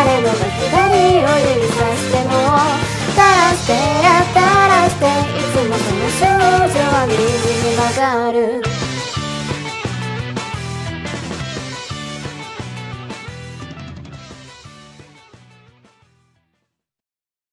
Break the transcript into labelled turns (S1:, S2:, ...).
S1: 誰もが左を指さしても垂らしてや垂らしていつもその少女は右に曲がる